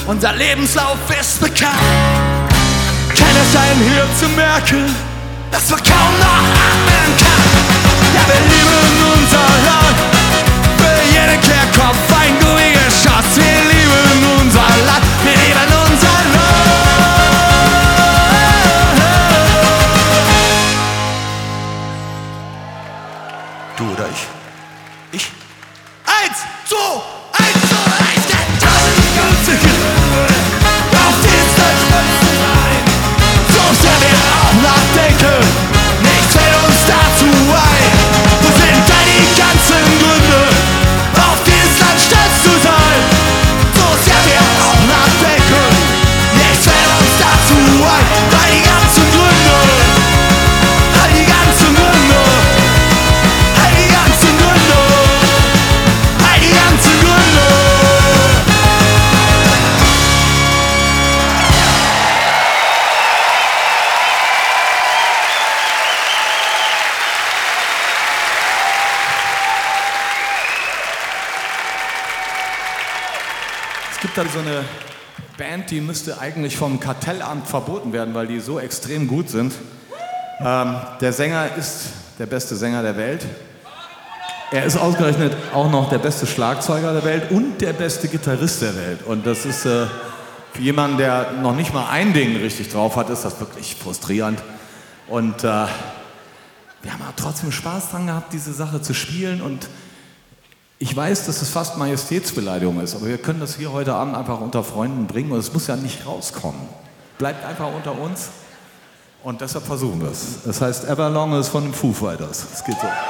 Unser Lebenslauf ist bekannt. Keiner scheint hier zu merken, dass wir kaum noch atmen kann. Ja, wir lieben unser Land, für jeden Kehrkopf ein Gummigeschoss. Wir lieben unser Land, wir lieben unser Land. Du oder ich? Ich? 1, 2, 1, 2, 1, geht tausend auf diesen Schritt. So sehr wir auch nachdenken, nichts fällt uns dazu ein. Wo sind denn die ganzen Gründe, auf dieses Land stolz zu sein? So sehr wir auch nachdenken, nichts fällt uns dazu ein. All die ganzen Gründe, all die ganzen Gründe, all die ganzen Gründe, all die ganzen Gründe. Es gibt da so eine Band, die müsste eigentlich vom Kartellamt verboten werden, weil die so extrem gut sind. Der Sänger ist der beste Sänger der Welt. Er ist ausgerechnet auch noch der beste Schlagzeuger der Welt und der beste Gitarrist der Welt. Und das ist für jemanden, der noch nicht mal ein Ding richtig drauf hat, ist das wirklich frustrierend. Und wir haben aber trotzdem Spaß dran gehabt, diese Sache zu spielen. Und ich weiß, dass es fast Majestätsbeleidigung ist, aber wir können das hier heute Abend einfach unter Freunden bringen und es muss ja nicht rauskommen. Bleibt einfach unter uns und deshalb versuchen wir es. Das heißt, Everlong ist von den Foo Fighters. Es geht so.